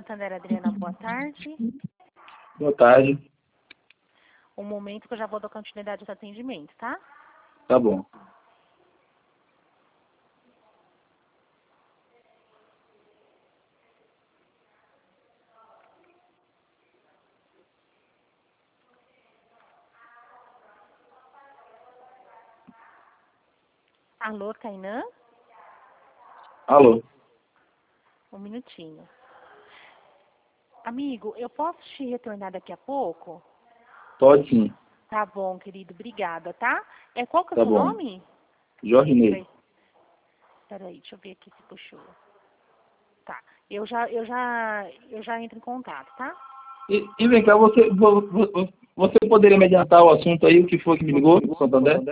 Santander, Adriana, boa tarde. Boa tarde. Um momento que eu já vou dar continuidade ao atendimento, tá? Tá bom. Alô, Tainã? Alô? Um minutinho. Amigo, eu posso te retornar daqui a pouco? Pode sim. Tá bom, querido. Obrigada, tá? Qual que é o Tá seu bom. nome? Jorge Ney. Peraí, deixa eu ver aqui se puxou. Tá. Eu já entro em contato, tá? E vem cá, você poderia me adiantar o assunto aí, o que foi que me ligou, Santander?